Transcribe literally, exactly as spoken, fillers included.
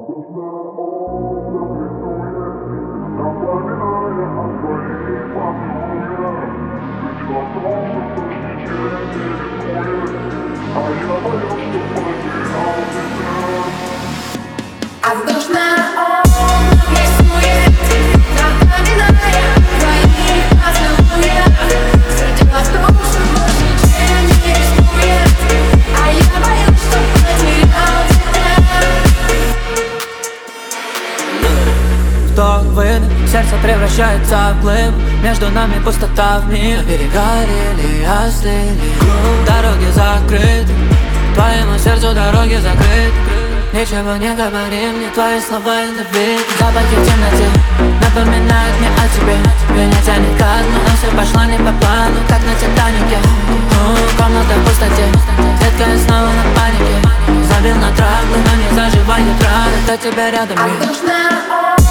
А воздушная область рисует, напоминая твои поцелуи. Среди воздушных больше ничем не рискует, а я боюсь, что потерял тебя. Вдох, выдох, сердце превращается в глыбу. Между нами пустота в мире. Берега рели остыли, дороги закрыты. Твоему сердцу дороги закрыты. Ничего не говори мне, твои слова это бит. Запахи в темноте напоминают мне о тебе. Меня тянет ко дну, но все пошло не по плану, как на Титанике. У, комната в пустоте, детка я снова на панике. Забил на траблы, но не заживает раны, до тебя рядом А нет. воздушная область